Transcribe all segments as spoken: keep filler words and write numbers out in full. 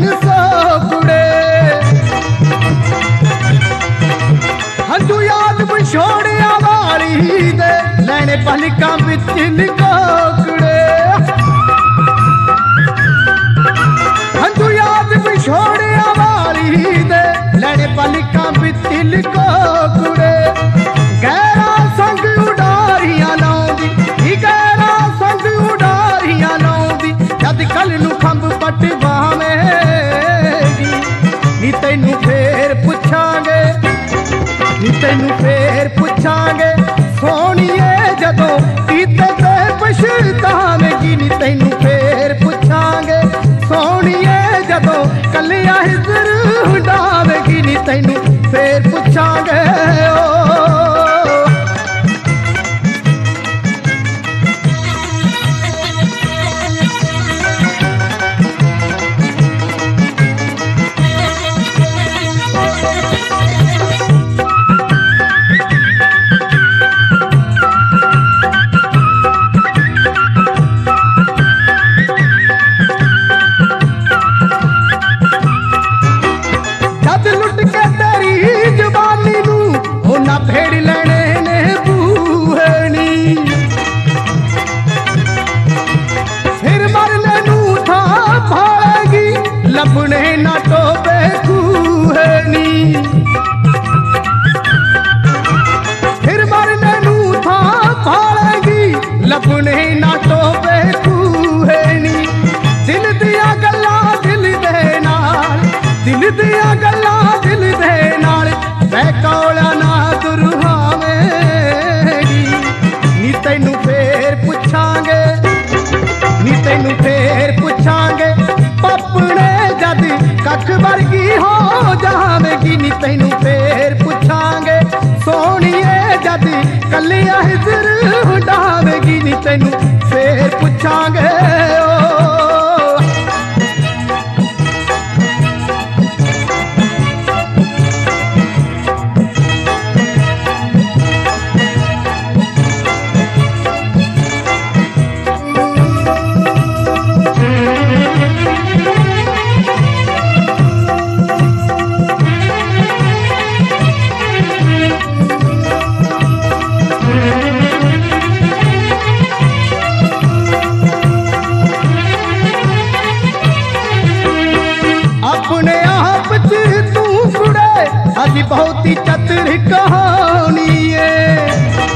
लगन सो कुड़े हंजू याद विछोड़िया वाली दे लैने पलकां विच लिखो कुड़े हंजू याद विछोड़िया वाली दे लैने पलकां विच लिखो कुड़े गहरा संग उडारियां लाउंदी गहरा संग उडारियां लाउंदी जद कल नू खंब पटवावेगी नी तैनू फेर पुछांगे नी तैनू फेर पुछांगे सोनिए जदों कीते ते पछतावेगी नी तैनू फेर पुछांगे सोनिए जदों कलिया हिजर उडावेगी नी तैनू फेर पुछांगे ओ भेड़ लेने ने बूहनी फिर मरने नू था भागी लपने ना टोबे कूहनी फिर मरने नू था भागी लपने ना टोबे कूहनी दिल दिया गल्ला दिल दे नाल दिल दिया गल्ला दिल दे नाल बैकौला ना नी तैनू फेर पुछांगे नी तैनू फेर पुछांगे पपने जद कख वर्गी हो जावेगी नी तैनू फेर पुछांगे सोनिए जद कलिया हिजर उडावेगी नी तैनू फेर पुछांगे अपने आप च तू कुड़े अज बहुत ही चतुर कहानी है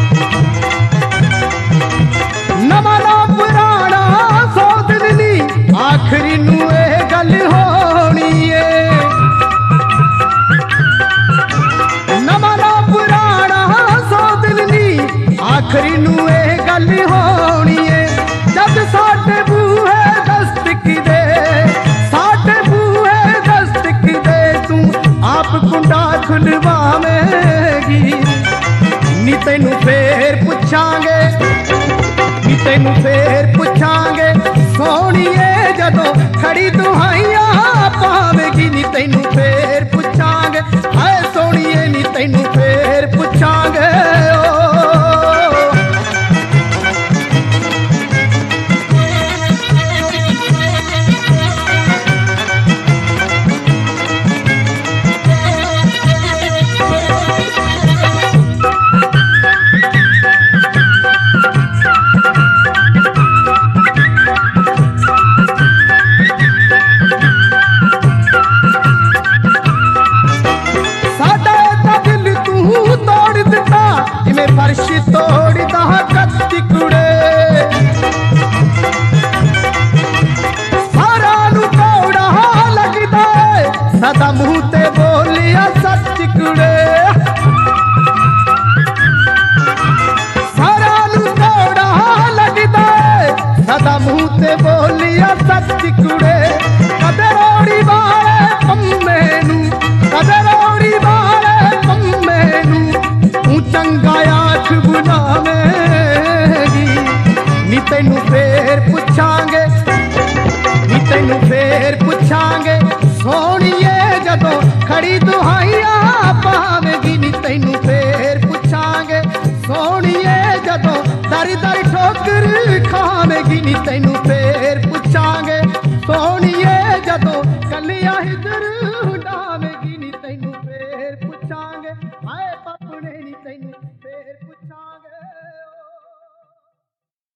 नवा ना पुराना सौ दिन नी आखिरी नू ए गल होनी है नवा ना पुराना सौ दिन नी आखिरी नू ए गल होनी है जब साडे बूहे दस्तक दे साडे आप कुंडा खुलवावेगी नी तैनू फेर पुछांगे नी तैनू फेर पुछांगे सोनिए जदों खड़ी दुहाइयां पावेगी नी तैनू फेर पुछांगे हाय सोनिए नी तैनू फेर पुछांगे ओ फर्श तोड़दा कच्ची कुड़े सारा नू कौड़ा लगदा सदा मुंह ते बोलिया सच कुड़े सारा नू कौड़ा लगदा सदा मुंह ते बोलिया सच कुड़े कदे रोड़ी वाले पम्मे नू कदे रोड़ी वाले पम्मे नू तू चंगा आख बुलावेगी नी तैनू फेर पुछांगे नी तैनू फेर पुछांगे सोनिए जदों ਗਿਆ ਹਿਜਰ